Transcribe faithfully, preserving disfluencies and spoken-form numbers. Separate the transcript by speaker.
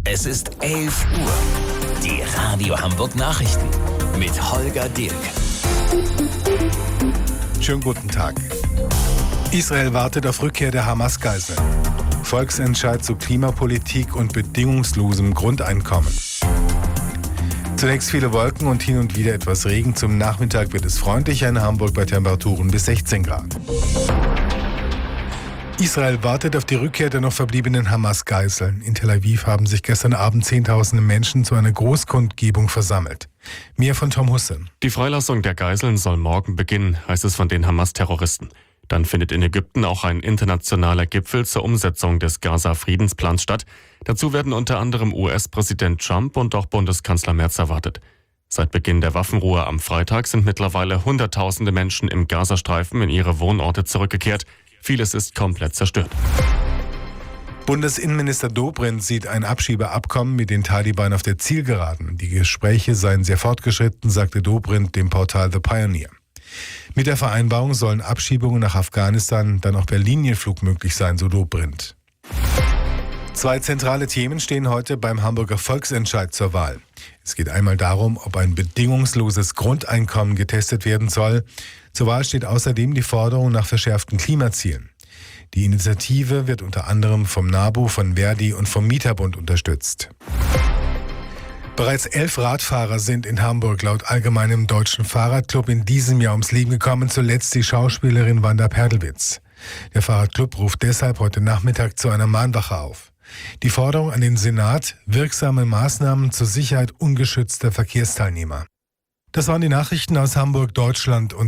Speaker 1: Es ist elf Uhr. Die Radio Hamburg Nachrichten mit Holger Dirk.
Speaker 2: Schönen guten Tag. Israel wartet auf Rückkehr der Hamas-Geiseln. Volksentscheid zu Klimapolitik und bedingungslosem Grundeinkommen. Zunächst viele Wolken und hin und wieder etwas Regen. Zum Nachmittag wird es freundlicher in Hamburg bei Temperaturen bis sechzehn Grad. Israel wartet auf die Rückkehr der noch verbliebenen Hamas-Geiseln. In Tel Aviv haben sich gestern Abend Zehntausende Menschen zu einer Großkundgebung versammelt. Mehr von Tom Husse.
Speaker 3: Die Freilassung der Geiseln soll morgen beginnen, heißt es von den Hamas-Terroristen. Dann findet in Ägypten auch ein internationaler Gipfel zur Umsetzung des Gaza-Friedensplans statt. Dazu werden unter anderem U S-Präsident Trump und auch Bundeskanzler Merz erwartet. Seit Beginn der Waffenruhe am Freitag sind mittlerweile Hunderttausende Menschen im Gazastreifen in ihre Wohnorte zurückgekehrt. Vieles ist komplett zerstört.
Speaker 2: Bundesinnenminister Dobrindt sieht ein Abschiebeabkommen mit den Taliban auf der Zielgeraden. Die Gespräche seien sehr fortgeschritten, sagte Dobrindt dem Portal The Pioneer. Mit der Vereinbarung sollen Abschiebungen nach Afghanistan dann auch per Linienflug möglich sein, so Dobrindt. Zwei zentrale Themen stehen heute beim Hamburger Volksentscheid zur Wahl. Es geht einmal darum, ob ein bedingungsloses Grundeinkommen getestet werden soll. Zur Wahl steht außerdem die Forderung nach verschärften Klimazielen. Die Initiative wird unter anderem vom NABU, von Verdi und vom Mieterbund unterstützt. Bereits elf Radfahrer sind in Hamburg laut Allgemeinem Deutschen Fahrradclub in diesem Jahr ums Leben gekommen, zuletzt die Schauspielerin Wanda Perdelwitz. Der Fahrradclub ruft deshalb heute Nachmittag zu einer Mahnwache auf. Die Forderung an den Senat: wirksame Maßnahmen zur Sicherheit ungeschützter Verkehrsteilnehmer. Das waren die Nachrichten aus Hamburg, Deutschland und